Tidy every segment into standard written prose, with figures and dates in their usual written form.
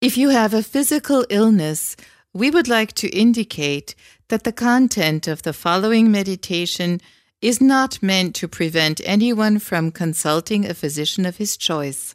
If you have a physical illness, we would like to indicate that the content of the following meditation is not meant to prevent anyone from consulting a physician of his choice.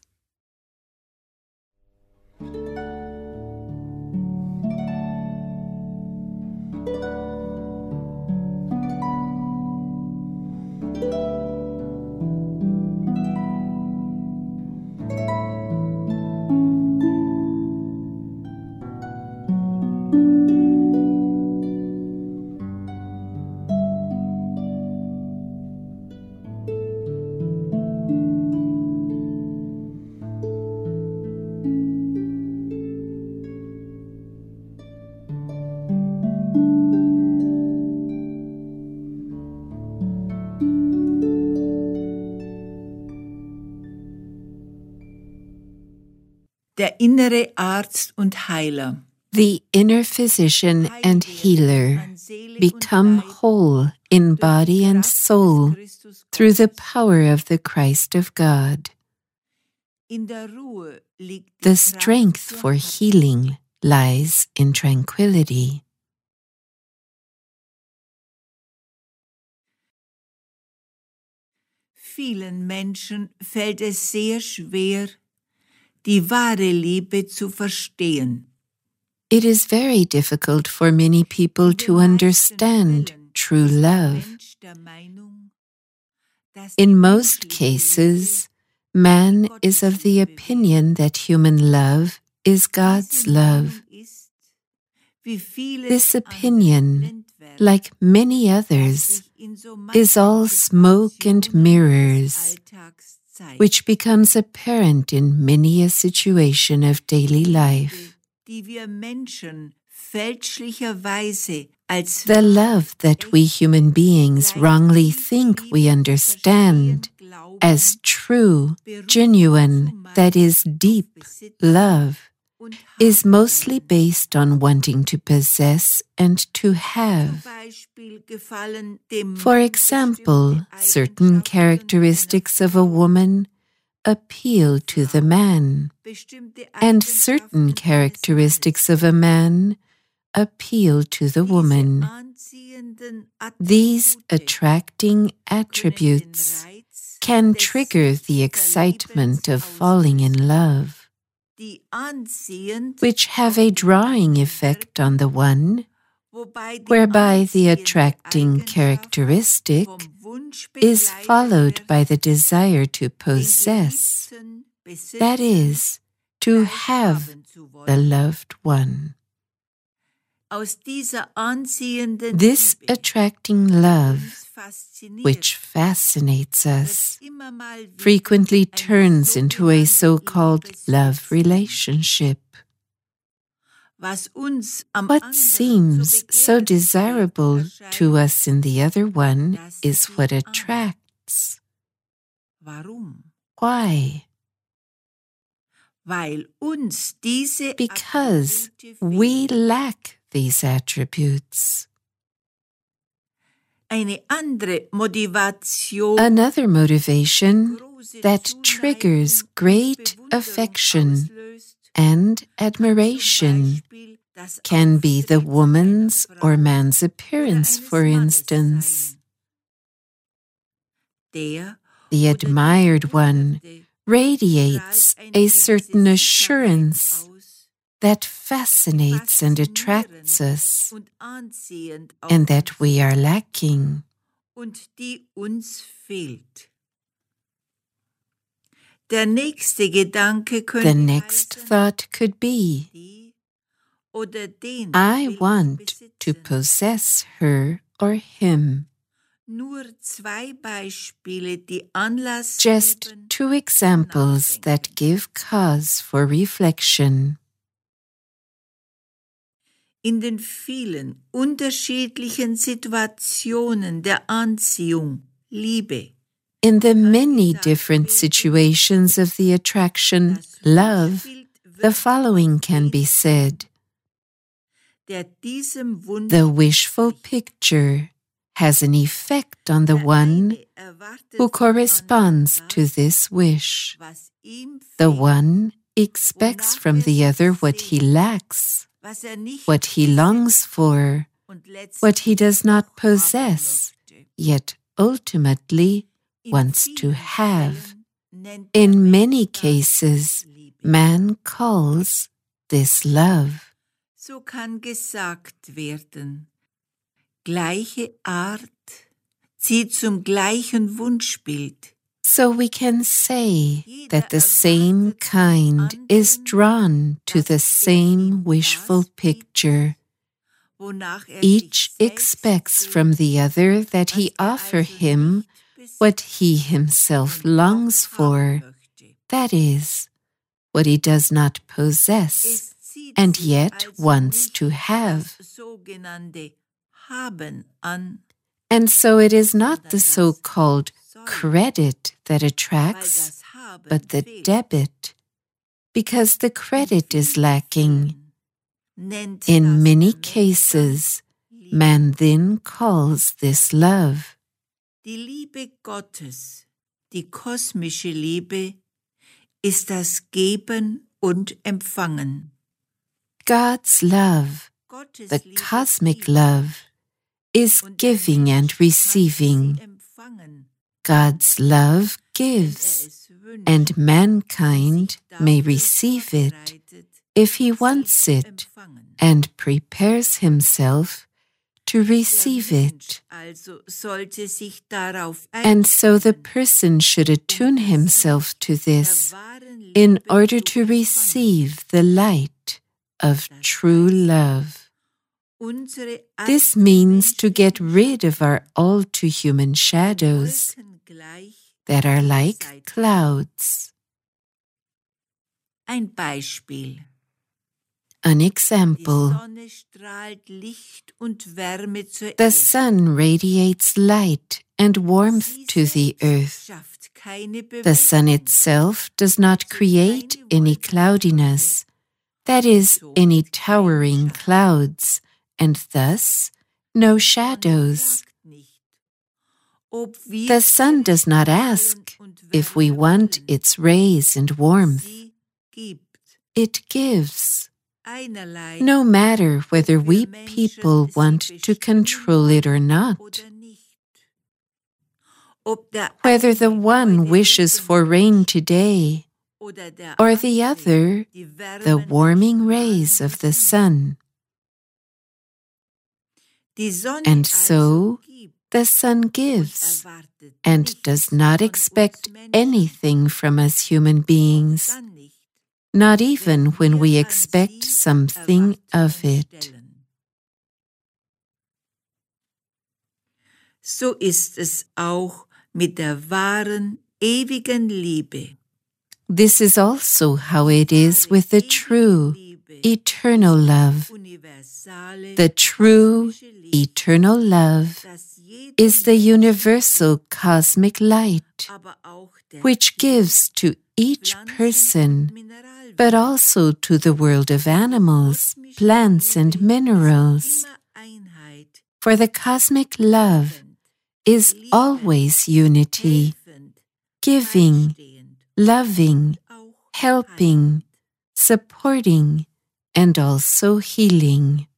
Der innere Arzt und Heiler. The inner physician and healer become whole in body and soul through the power of the Christ of God. The strength for healing lies in tranquility. Vielen Menschen fällt es sehr schwer, die wahre Liebe zu verstehen. It is very difficult for many people to understand true love. In most cases, man is of the opinion that human love is God's love. This opinion, like many others, is all smoke and mirrors, which becomes apparent in many a situation of daily life. The love that we human beings wrongly think we understand as true, genuine, that is deep love, is mostly based on wanting to possess and to have. For example, certain characteristics of a woman appeal to the man, and certain characteristics of a man appeal to the woman. These attracting attributes can trigger the excitement of falling in love, which have a drawing effect on the one, whereby the attracting characteristic is followed by the desire to possess, that is, to have the loved one. This attracting love, which fascinates us, frequently turns into a so-called love relationship. What seems so desirable to us in the other one is what attracts. Why? Because we lack these attributes. Another motivation that triggers great affection and admiration can be the woman's or man's appearance, for instance. The admired one radiates a certain assurance that fascinates and attracts us, and that we are lacking. The next thought could be, I want to possess her or him. Just two examples that give cause for reflection. In den vielen unterschiedlichen Situationen der Anziehung, Liebe, in the many different situations of the attraction, love, the following can be said. The wishful picture has an effect on the one who corresponds to this wish. The one expects from the other what he lacks, what he longs for, what he does not possess, yet ultimately wants to have. In many cases, man calls this love. So kann gesagt werden, gleiche Art zieht zum gleichen Wunschbild. So we can say that the same kind is drawn to the same wishful picture. Each expects from the other that he offer him what he himself longs for, that is, what he does not possess and yet wants to have. And so it is not the so-called credit that attracts, but the debit, because the credit is lacking. In many cases, man then calls this love. Die Liebe Gottes, die kosmische Liebe, ist das Geben und Empfangen. God's love, the cosmic love, is giving and receiving. God's love gives, and mankind may receive it if he wants it and prepares himself to receive it. And so the person should attune himself to this in order to receive the light of true love. This means to get rid of our all-too-human shadows that are like clouds. Ein Beispiel. An example. The sun radiates light and warmth to the earth. The sun itself does not create any cloudiness, that is, any towering clouds, and thus no shadows. The sun does not ask if we want its rays and warmth. It gives. No matter whether we people want to control it or not. Whether the one wishes for rain today, or the other, the warming rays of the sun. And so, the sun gives, and does not expect anything from us human beings, not even when we expect something of it. So ist es auch mit der wahren, ewigen Liebe. This is also how it is with the true, eternal love. The true, eternal love is the universal cosmic light, which gives to each person, but also to the world of animals, plants, and minerals. For the cosmic love is always unity, giving, loving, helping, supporting, and also healing.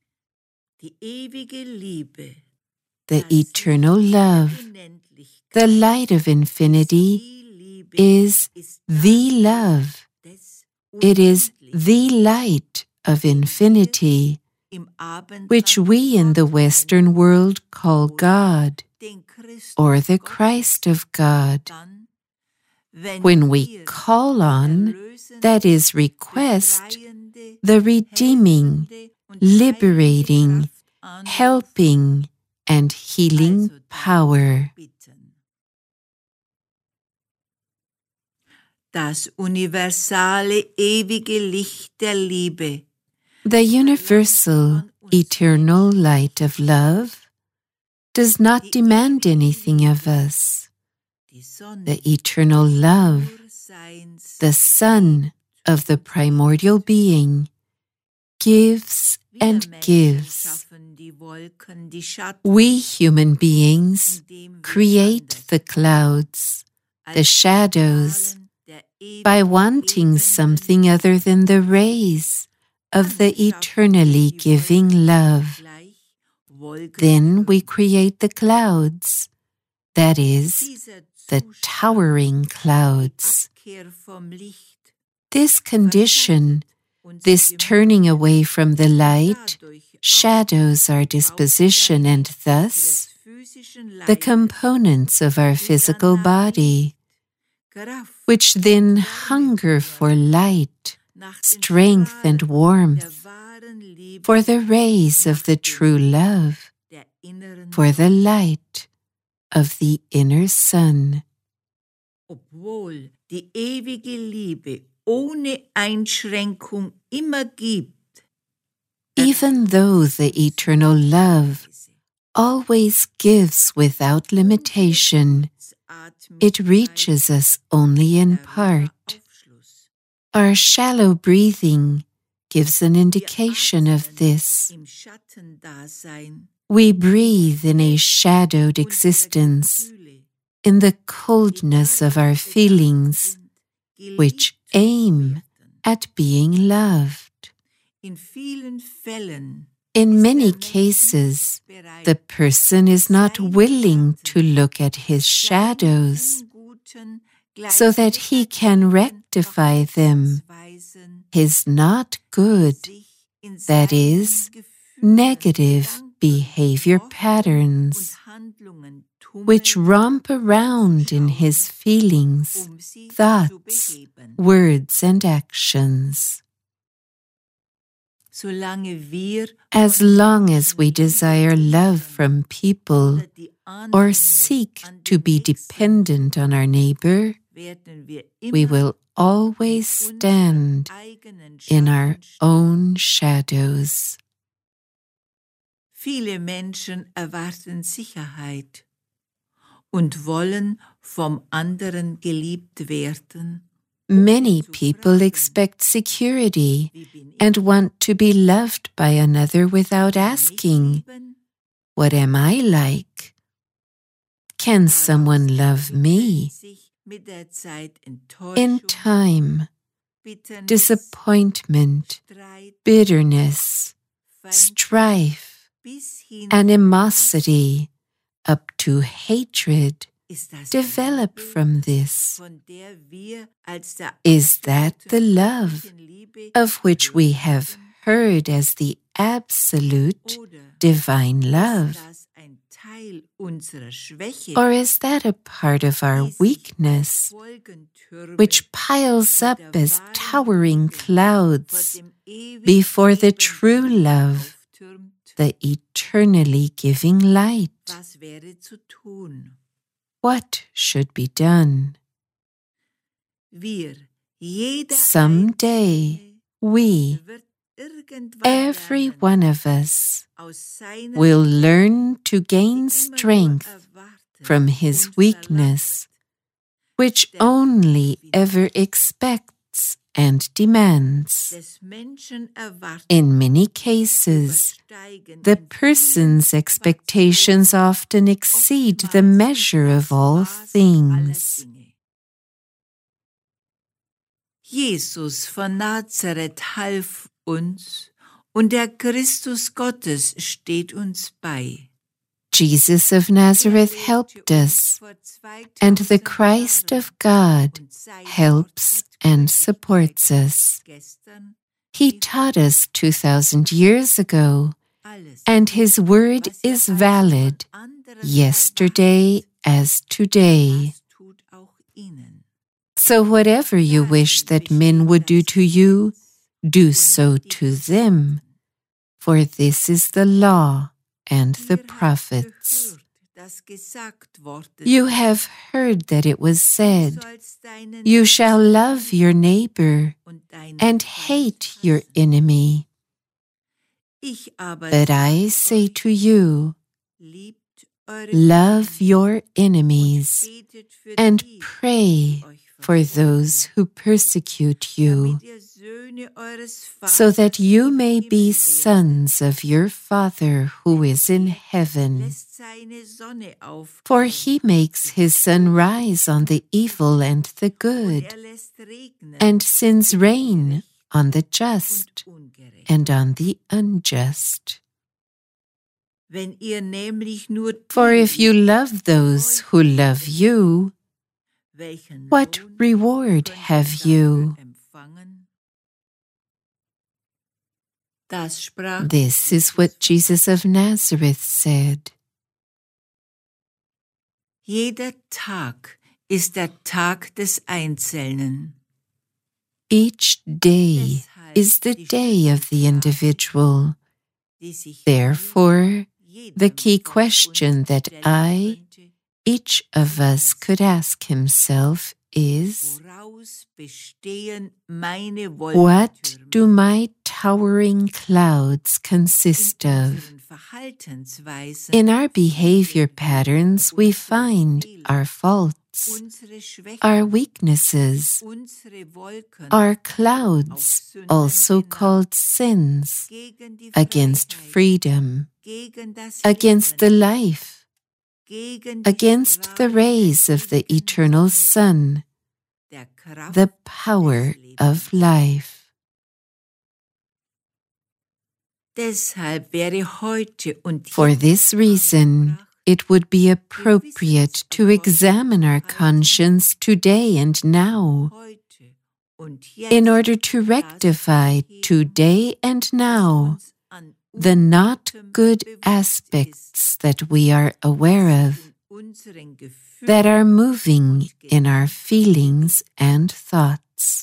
The eternal love, the light of infinity, is the love. It is the light of infinity, which we in the Western world call God, or the Christ of God. When we call on, that is, request, the redeeming, liberating, helping, and healing power. Das universale, ewige Licht der Liebe. The universal, eternal light of love does not demand anything of us. The eternal love, the sun of the primordial being, gives and gives. We human beings create the clouds, the shadows, by wanting something other than the rays of the eternally giving love. Then we create the clouds, that is, the towering clouds. This condition, this turning away from the light, shadows our disposition and thus the components of our physical body, which then hunger for light, strength and warmth, for the rays of the true love, for the light of the inner sun. Obwohl die ewige Liebe ohne Einschränkung immer gibt, even though the eternal love always gives without limitation, it reaches us only in part. Our shallow breathing gives an indication of this. We breathe in a shadowed existence, in the coldness of our feelings, which aim at being loved. In many cases, the person is not willing to look at his shadows so that he can rectify them, his not good, that is, negative behavior patterns, which romp around in his feelings, thoughts, words, and actions. As long as we desire love from people or seek to be dependent on our neighbor, we will always stand in our own shadows. Viele Menschen erwarten Sicherheit und wollen vom anderen geliebt werden. Many people expect security and want to be loved by another without asking, "What am I like? Can someone love me?" In time, disappointment, bitterness, strife, animosity, up to hatred, develop from this. Is that the love of which we have heard as the absolute divine love? Or is that a part of our weakness, which piles up as towering clouds before the true love, the eternally giving light? What should be done? Someday, we, every one of us, will learn to gain strength from his weakness, which only ever expects and demands. In many cases, the person's expectations often exceed the measure of all things. Jesus von Nazareth half uns und der Christus Gottes steht uns bei. Jesus of Nazareth helped us, and the Christ of God helps and supports us. He taught us 2,000 years ago, and his word is valid yesterday as today. So whatever you wish that men would do to you, do so to them, for this is the law and the prophets. You have heard that it was said, "You shall love your neighbor and hate your enemy." But I say to you, love your enemies and pray for those who persecute you. so that you may be sons of your Father who is in heaven. For he makes his sun rise on the evil and the good, and sends rain on the just and on the unjust. For if you love those who love you, what reward have you? This is what Jesus of Nazareth said. Jeder Tag ist der Tag des Einzelnen. Each day is the day of the individual. Therefore, the key question that each of us could ask himself is, what do my towering clouds consist of? In our behavior patterns, we find our faults, our weaknesses, our clouds, also called sins, against freedom, against the life, against the rays of the eternal sun, the power of life. For this reason, it would be appropriate to examine our conscience today and now, in order to rectify today and now the not good aspects that we are aware of, that are moving in our feelings and thoughts.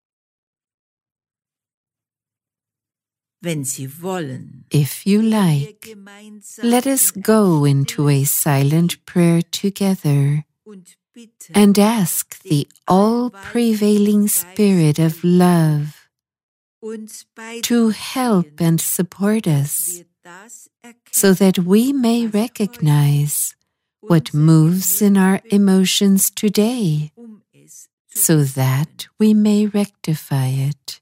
If you like, let us go into a silent prayer together and ask the all-prevailing Spirit of love to help and support us, so that we may recognize what moves in our emotions today, so that we may rectify it.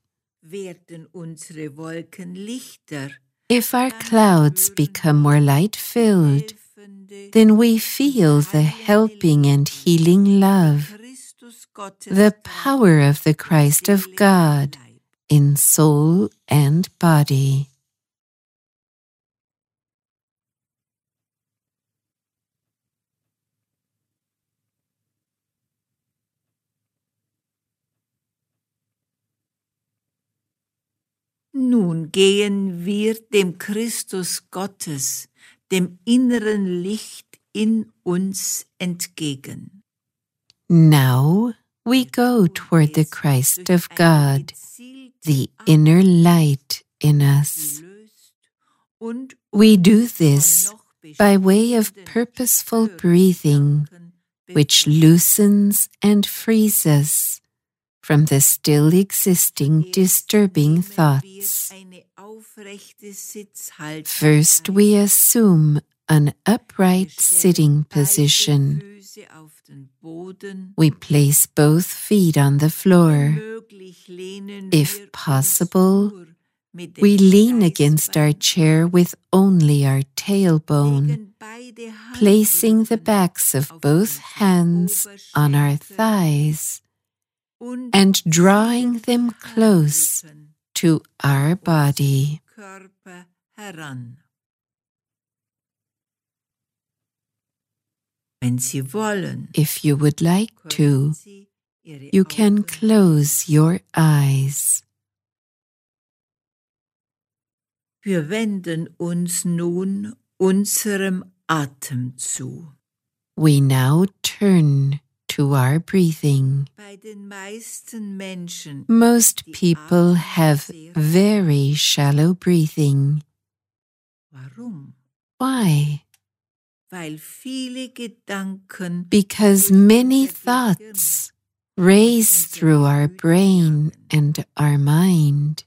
If our clouds become more light-filled, then we feel the helping and healing love, the power of the Christ of God in soul and body. Nun gehen wir dem Christus Gottes, dem inneren Licht in uns entgegen. Now we go toward the Christ of God, the inner light in us. We do this by way of purposeful breathing, which loosens and frees us from the still existing disturbing thoughts. First, we assume an upright sitting position. We place both feet on the floor. If possible, we lean against our chair with only our tailbone, placing the backs of both hands on our thighs and drawing them close to our body. If you would like to, you can close your eyes. Wir wenden uns nun unserem Atem zu. We now turn to our breathing. Most people have very shallow breathing. Why? Because many thoughts race through our brain and our mind.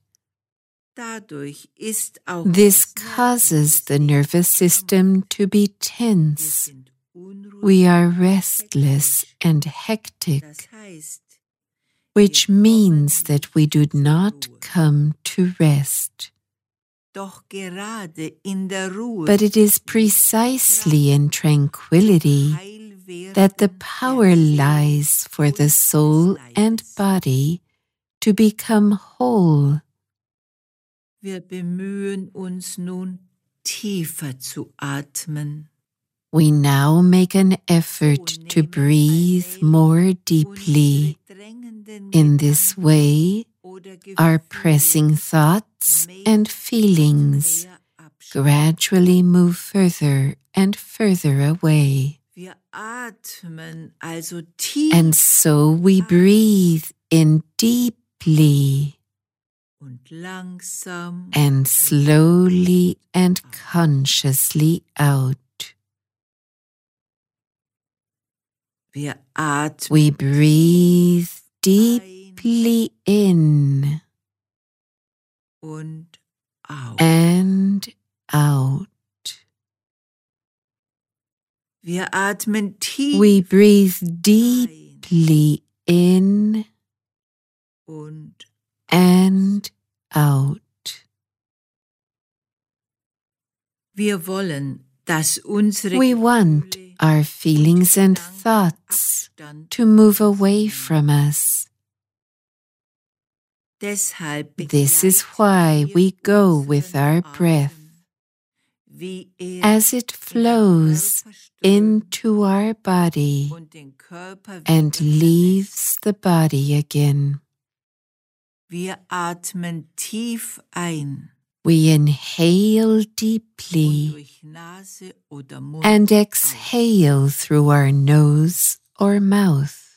This causes the nervous system to be tense. We are restless and hectic. which means that we do not come to rest. Doch gerade in der Ruhe, But it is precisely in tranquility that the power lies for the soul and body to become whole. Wir bemühen uns nun, tiefer zu atmen. We now make an effort to breathe more deeply. In this way, our pressing thoughts and feelings gradually move further and further away. Wir atmen also tief And so we breathe in deeply und langsam and slowly and consciously out. wir atmen We breathe deeply in und aus. and out. Wir atmen tief We breathe deeply in und and out. wir wollen, dass unsere We want Gefühle our feelings and thoughts Abstand. to move away from us. Deshalb This is why we go with our breath wie as it flows into our body und den Körper and wieder leaves the body again. Wir atmen tief ein We inhale und deeply durch Nase oder Mund and aus. exhale through our nose or mouth.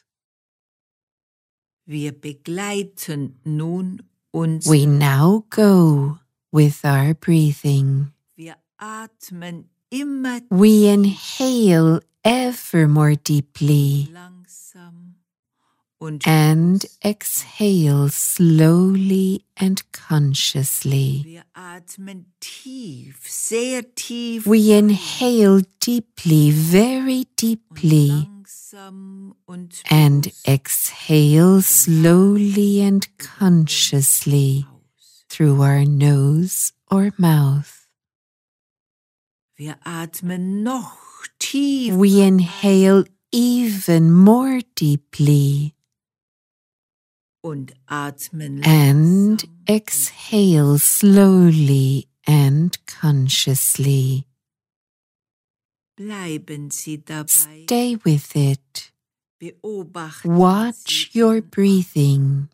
Wir begleiten nun uns. We now go with our breathing. Wir atmen immer We inhale ever more deeply langsam und and exhale slowly and consciously. wir atmen tief, sehr tief We inhale deeply, very und deeply, langsam und and bewusst exhale slowly and consciously aus. through our nose or mouth. Wir atmen noch tief We inhale even more deeply und atmen and langsam exhale slowly and consciously. Bleiben Sie dabei. Stay with it. Beobachten Watch Sie your Ihren breathing.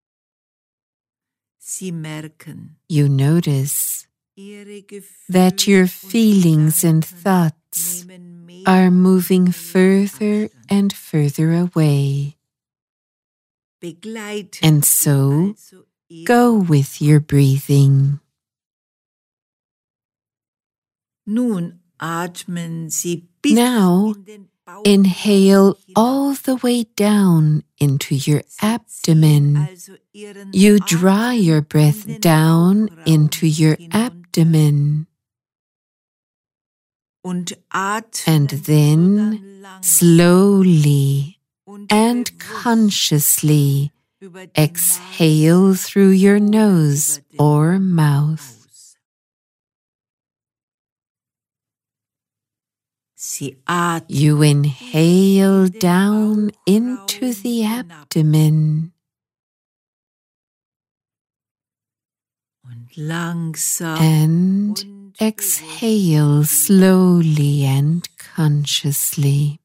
Sie merken, You notice Ihre Gefühle that your und feelings and Gedanken thoughts nehmen mehr are moving und mehr further Abstand. and further away. Begleiten And Sie so, also Ihren go with your breathing. Nun atmen Sie bis Now, in den Bauch inhale hinein. all the way down into your Sie ziehen abdomen. also Ihren You draw Atem your in breath den down Bauchraum into your hinunter abdomen und atmen and then langsam slowly und and bewusst consciously über die exhale Nase through your oder nose über den or Mund mouth. aus. Sie atmen You inhale in den down into Bauchraum the hinab abdomen und langsam and und exhale bewusst slowly and consciously.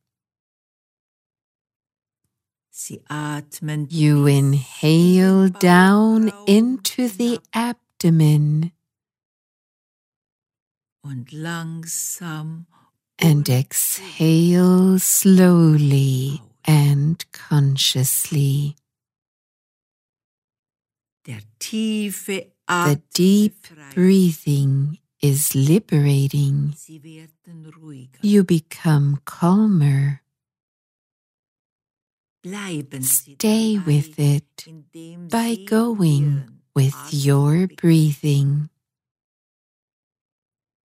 Sie atmen You bis in inhale den down Bauchraum into the hinab abdomen und langsam and und exhale slowly and consciously. der tiefe The Atem deep befreit. breathing is liberating. Sie werden ruhiger. You become calmer. Bleiben Sie Stay dabei, with it indem by Sie going Ihren with Atem your begleiten. breathing.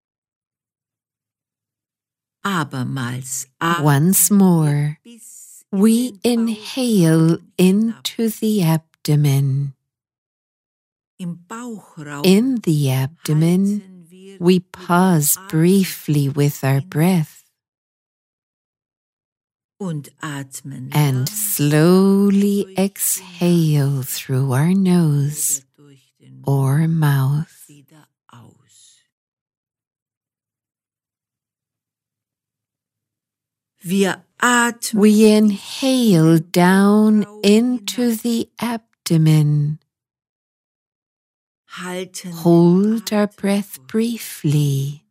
Abermals atmen Once wir more, bis We inhale into the abdomen. In the abdomen, we pause briefly with our breath and slowly exhale through our nose or mouth. We inhale down into the abdomen. Hold our breath briefly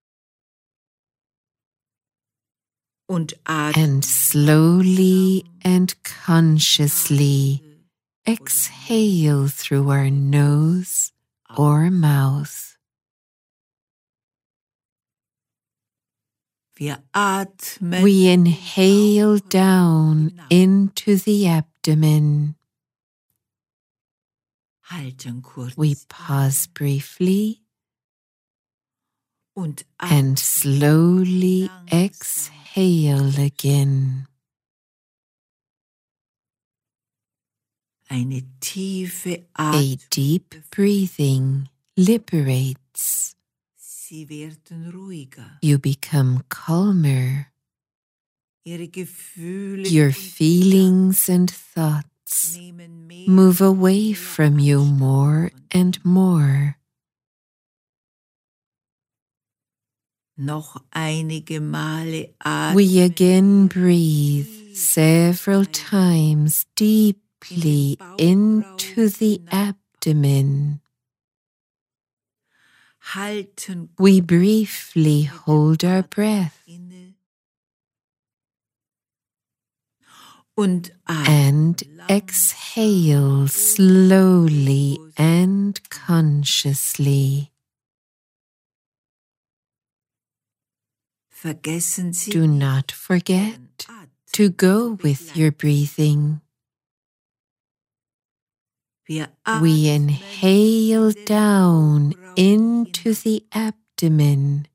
and slowly and consciously exhale through our nose or mouth. We inhale down into the abdomen. We pause briefly and slowly exhale again. A deep breathing liberates. You become calmer. Your feelings and thoughts move away from you more and more. We again breathe several times deeply into the abdomen. We briefly hold our breath and exhale slowly and consciously. Do not forget to go with your breathing. We inhale down into the abdomen.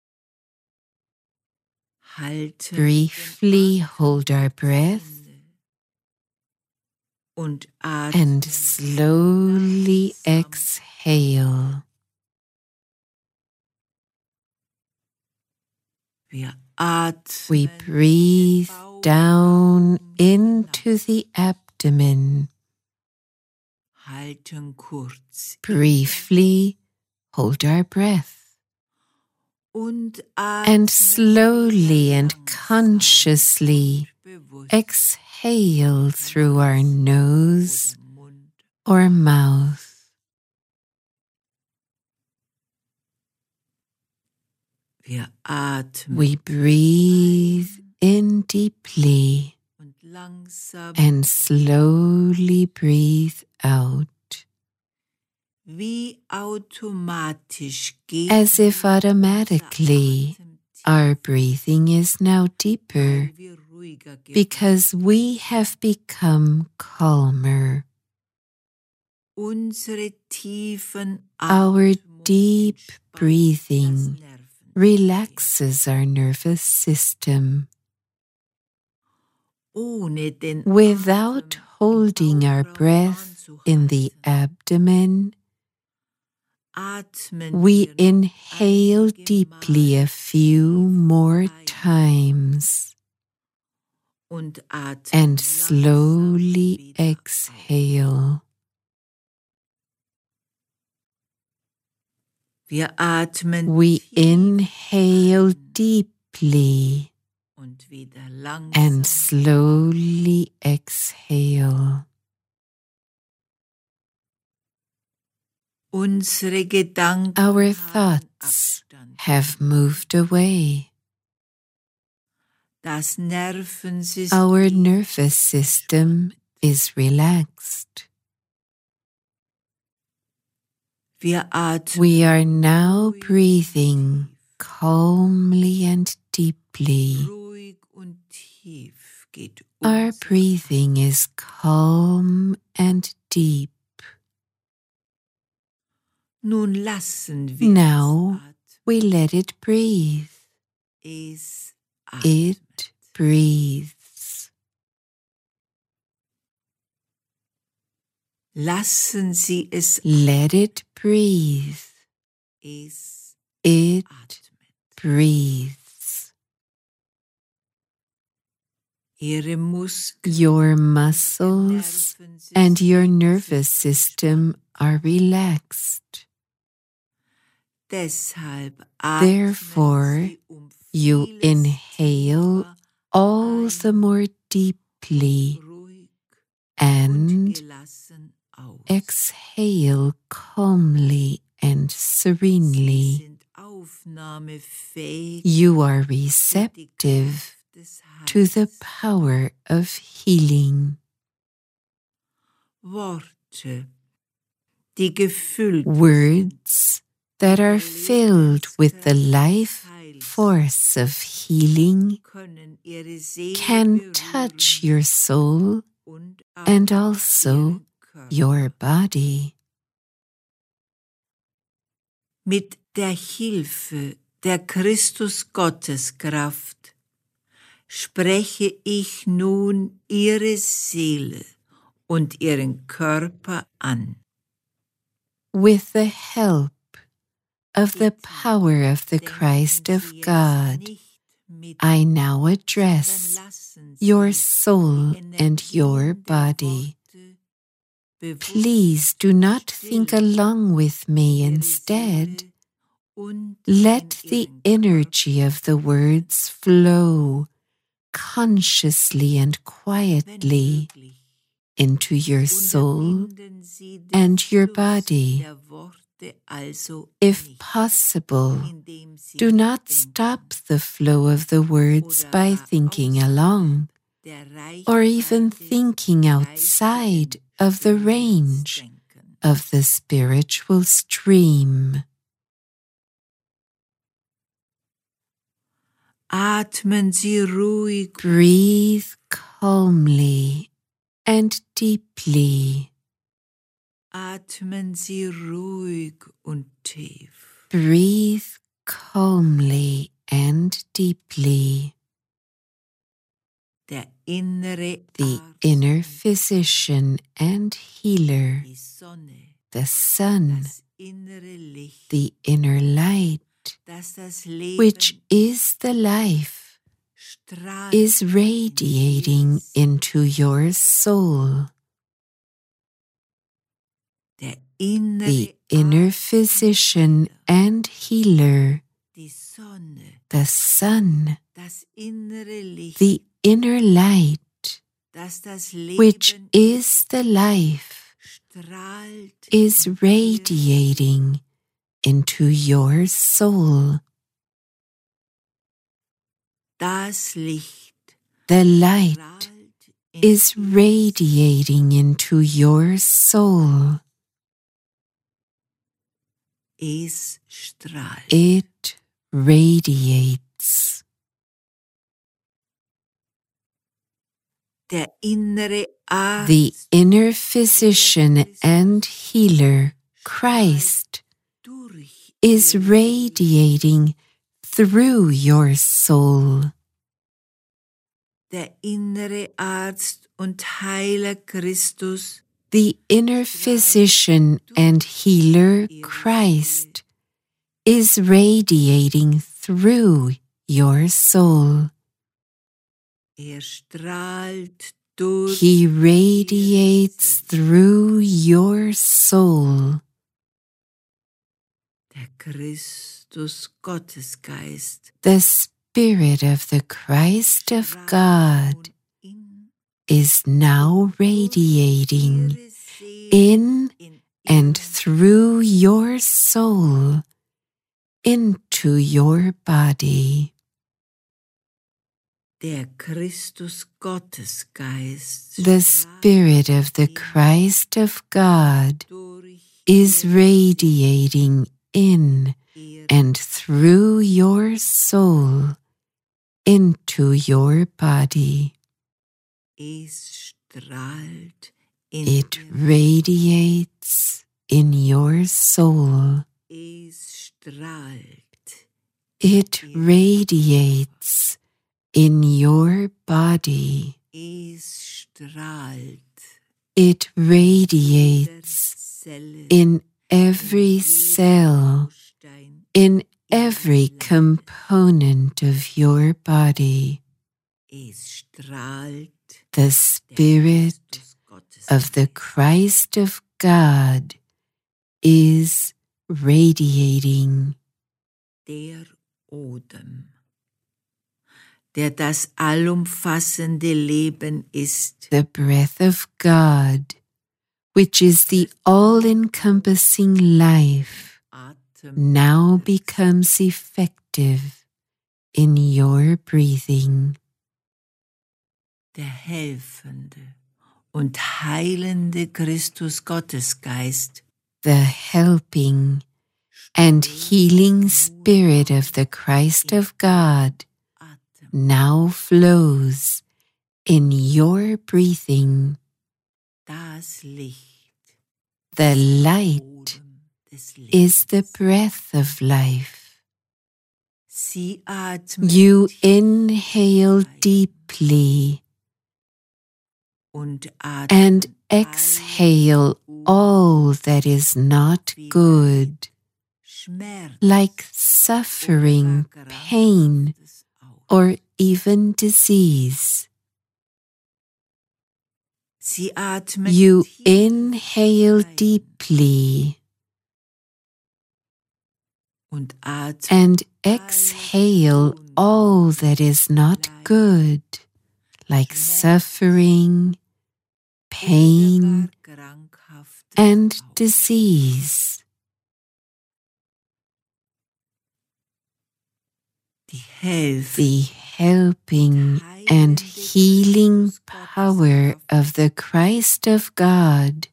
Briefly hold our breath and slowly exhale. We breathe down into the abdomen. Briefly hold our breath and slowly and consciously exhale through our nose or mouth. We breathe in deeply and slowly breathe out. As if automatically, our breathing is now deeper because we have become calmer. Our deep breathing relaxes our nervous system. Without holding our breath in the abdomen, we inhale deeply a few more times and slowly exhale. We inhale deeply and slowly exhale. Our thoughts have moved away. Our nervous system is relaxed. We are now breathing calmly and deeply. Our breathing is calm and deep. Now we let it breathe. It breathes. Lassen Sie es. Let it breathe. Es It atmet. breathes. Ihre Muskeln, Your muscles and your nervous system are relaxed. Deshalb Therefore, you inhale all the more deeply and exhale calmly and serenely. You are receptive to the power of healing. Worte, die gefüllt Words that are filled with the life force of healing can touch your soul and also your body. Mit der Hilfe der Christus-Gotteskraft spreche ich nun ihre Seele und ihren Körper an. With the help of the power of the Christ of God, I now address your soul and your body. Please do not think along with me. Instead, let the energy of the words flow consciously and quietly into your soul and your body. If possible, do not stop the flow of the words by thinking along, or even thinking outside of the range of the spiritual stream. Atmen Sie ruhig. Breathe calmly and deeply. Atmen Sie ruhig und tief. Breathe calmly and deeply. Der innere The Arzt, inner physician and healer, die Sonne, the sun, das innere Licht, the inner light, das das Leben which is the life, strahlt is radiating into your soul. Der The innere inner Arzt, physician and healer, die Sonne, the sun, das innere Licht, the inner light, das das Leben which is the life, strahlt is in radiating into your soul. Das Licht The light strahlt in is radiating into your soul. Es strahlt. It radiates. Der innere Arzt, The inner physician and healer, Christ, durch is ihre radiating through your soul. Der innere Arzt und Heiler Christus, The inner physician and healer, Christ, is radiating through your soul. strahlt durch He radiates through your soul. der Christus Gottesgeist. The Spirit of the Christ of God is now radiating in and through your soul into your body. Der Christus Gottesgeist The Spirit of the Christ of God is radiating in and through your soul into your body. Es strahlt in It radiates in your soul. Es strahlt. It radiates in your body. Es strahlt. It radiates in every cell, in every component of your body. The Spirit of the Christ of God is radiating. Der Odem, der das allumfassende Leben ist, the breath of God, which is the all-encompassing life, now becomes effective in your breathing. Der helfende und heilende Christus Gottesgeist, the helping and healing Spirit of the Christ of God now flows in your breathing. das Licht, The light is the breath of life. Sie atmet You inhale deeply und and exhale all that is not good, Schmerz, like suffering, pain, or even disease. Sie atmet You tief inhale ein deeply und atmet and exhale all that is not good, like suffering, pain, and disease. The helping and healing power of the Christ of God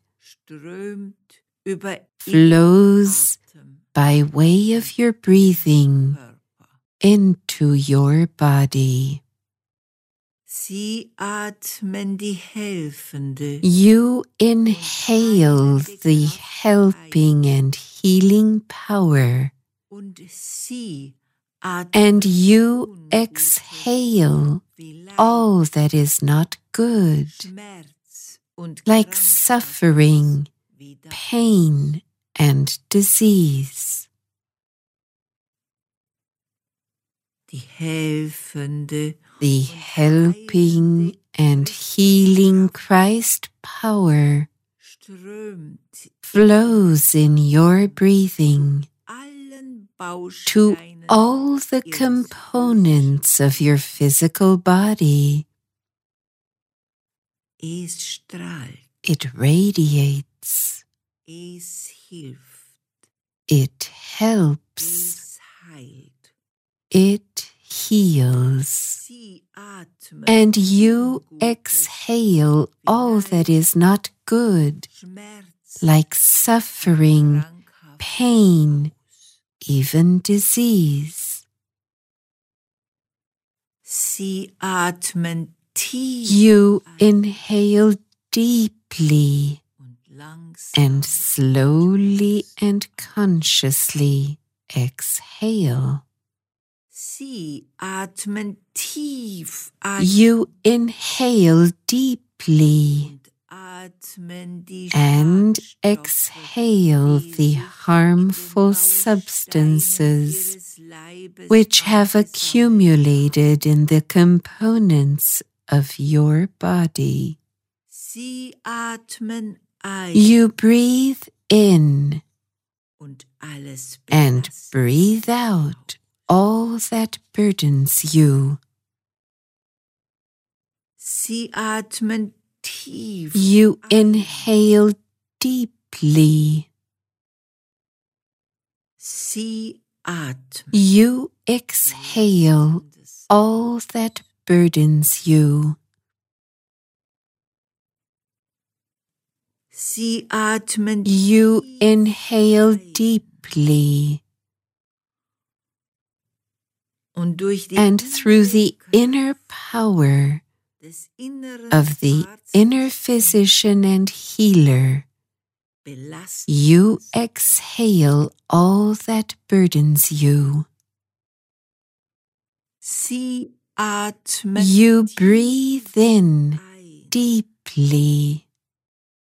flows by way of your breathing into your body. Sie atmen die helfende You inhale the helping and healing power, und sie atmen and you exhale all that is not good, Schmerz und like Krankheit suffering, wieder pain, and disease. die helfende The helping and healing Christ power strömt flows in your breathing allen to Bausteinen all the components of your physical body. Es strahlt, It radiates, es hilft, it helps, es heilt. it heals. Sie atmen And you Ungutes exhale all that is not good, Schmerz, like suffering, krankhaft pain, aus. even disease. Sie atmen tief You ein inhale deeply und langsam and slowly and consciously exhale. Sie atmen tief ein You inhale deeply und atmen die and Schadstoffe, exhale die the sich in harmful den substances Bausteinen ihres Leibes which have angesammelt accumulated in the components of your body. Sie atmen ein You breathe in und alles and belastet breathe out all that burdens you. Sie atmen tief You ein. inhale deeply. Sie atmen You exhale Lastendes all that burdens you. Sie atmen You tief inhale ein. deeply, Und durch die and through the innere inner power des inneren of the Arztes inner physician and healer, belastet you exhale all that burdens you. Sie atmen You tief breathe in ein deeply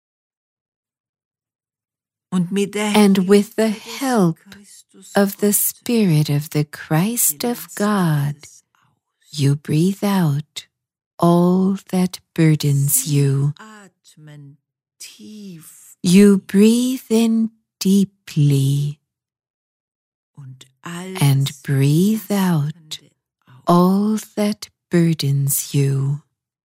and with the help of the Spirit of the Christ of God, you breathe out all that burdens you. You breathe in deeply and breathe out all that burdens you.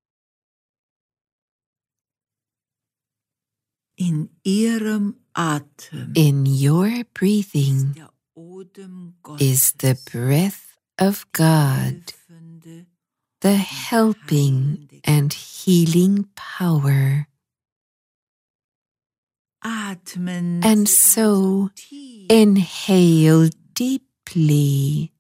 In ihrem Atem In your breathing der Odem is the breath of God, the helping and healing power. Atmen And Sie so also tief inhale deeply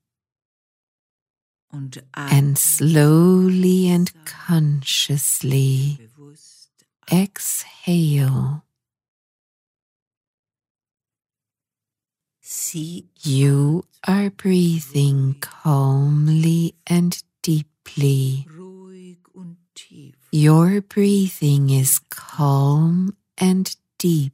und and slowly and consciously bewusst exhale. Sie You are breathing calmly and deeply. ruhig und tief. Your breathing is calm and deep.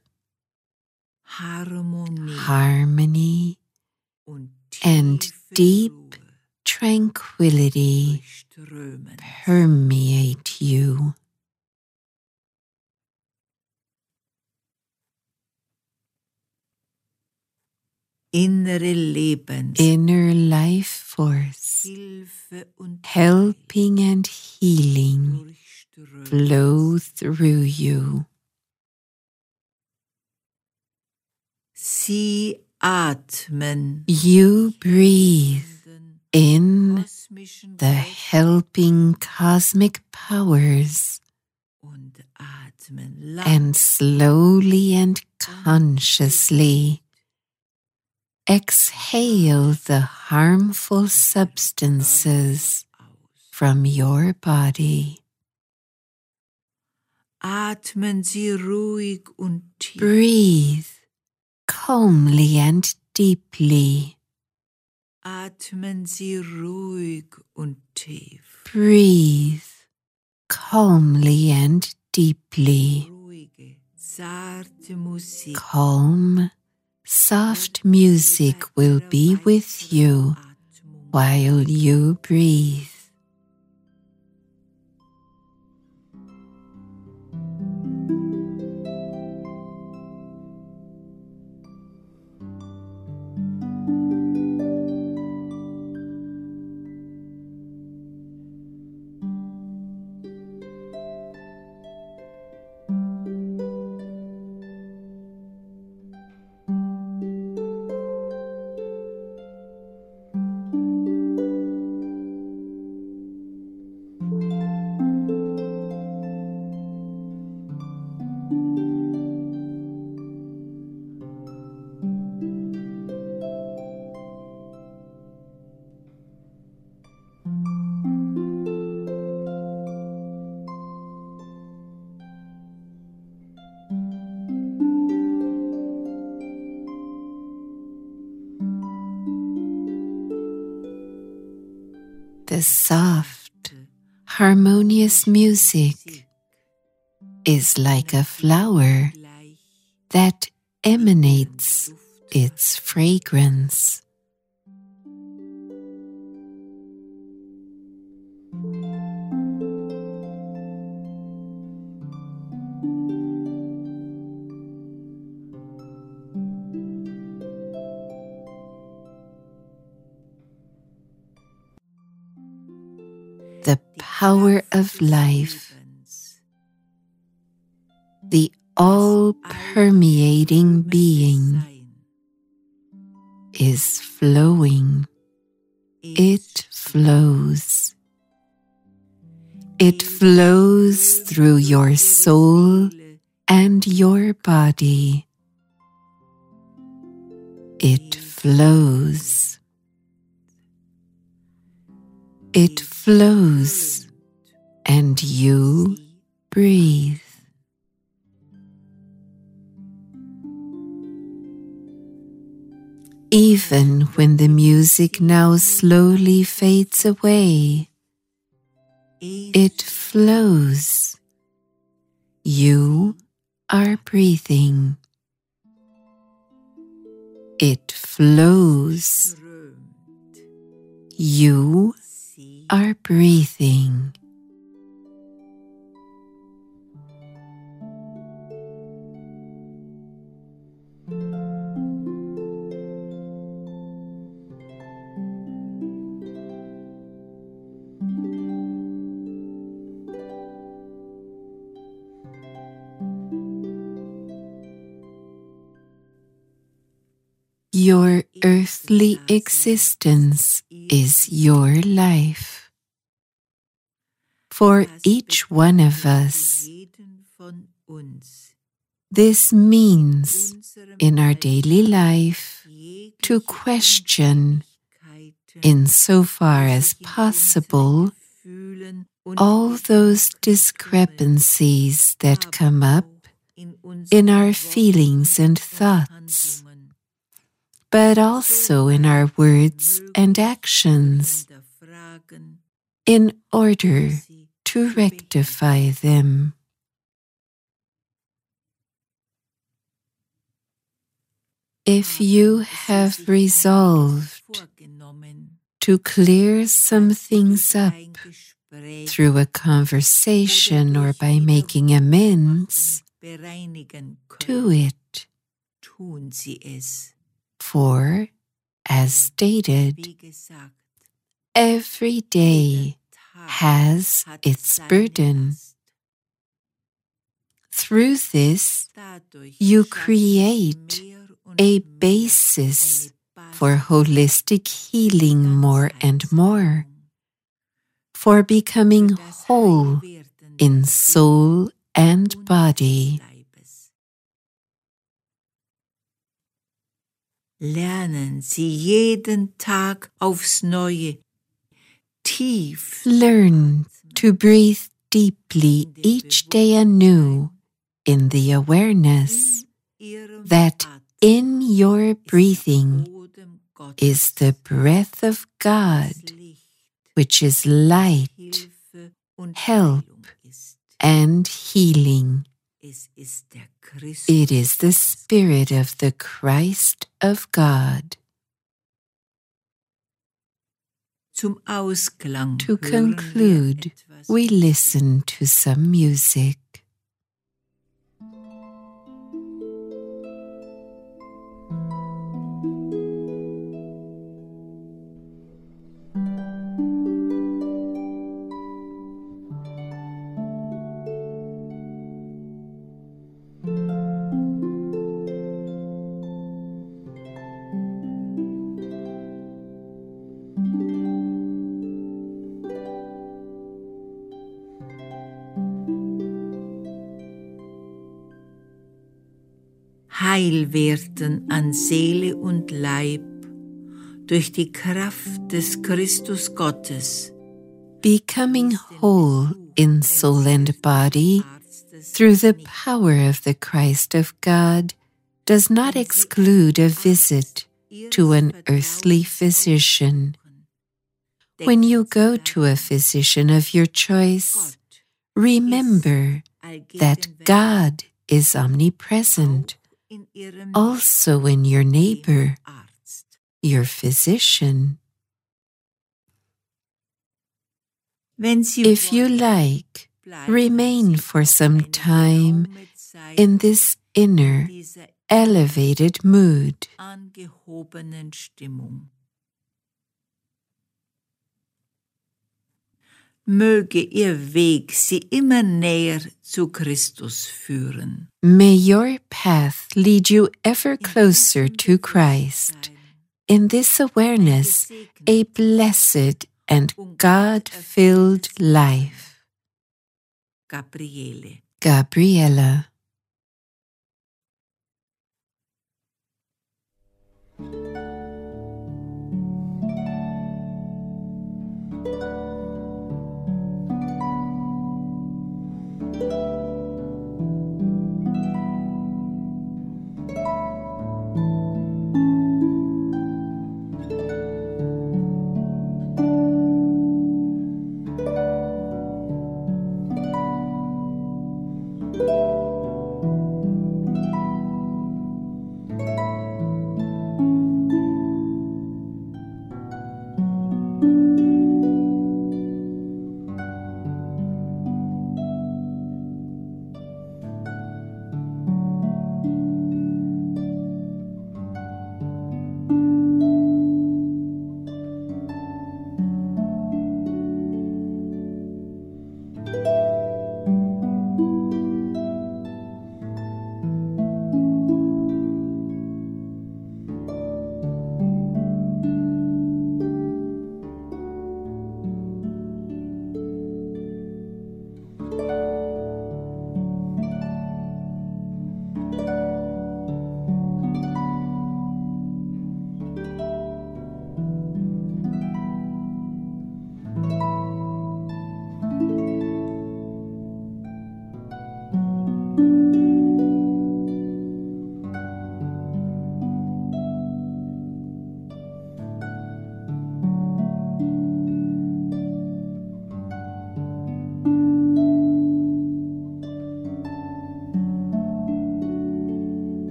Harmony und and tiefe deep Ruhe tranquility durchströmen. permeate you. Innere Lebens Inner life force, Hilfe und helping and healing, durchströmen. flow through you. Sie atmen You breathe in kosmischen the helping cosmic powers und atmen and slowly and consciously exhale the harmful substances from your body. Atmen Sie ruhig und tief. Breathe calmly and deeply. Atmen Sie ruhig und tief. Breathe calmly and deeply. Ruhige, zarte Musik. Calm, soft music will be with you while you breathe. The soft, harmonious music is like a flower that emanates its fragrance. The power of life, the all-permeating being, is flowing. It flows. It flows through your soul and your body. It flows. It flows, and you breathe. Even when the music now slowly fades away, it flows. You are breathing. It flows. You are breathing. Your earthly existence is your life. For each one of us, this means in our daily life to question, insofar as possible, all those discrepancies that come up in our feelings and thoughts, but also in our words and actions, in order to rectify them. If you have resolved to clear some things up through a conversation or by making amends, do it. For, as stated, every day has its burden. Through this, you create a basis for holistic healing more and more, for becoming whole in soul and body. Lernen Sie jeden Tag aufs Neue, tief. Learn to breathe deeply each day anew in the awareness that in your breathing is the breath of God, which is light, help, and healing. It is the Spirit of the Christ of God. To conclude, we listen to some music. Heil werden an Seele und Leib durch die Kraft des Christus Gottes. Becoming whole in soul and body through the power of the Christ of God does not exclude a visit to an earthly physician. When you go to a physician of your choice, remember that God is omnipresent, also in your neighbor, your physician. If you like, remain for some time in this inner, elevated mood. Möge Ihr Weg Sie immer näher zu Christus führen. May your path lead you ever closer to Christ. In this awareness, a blessed and God-filled life. Gabriele. Gabriela.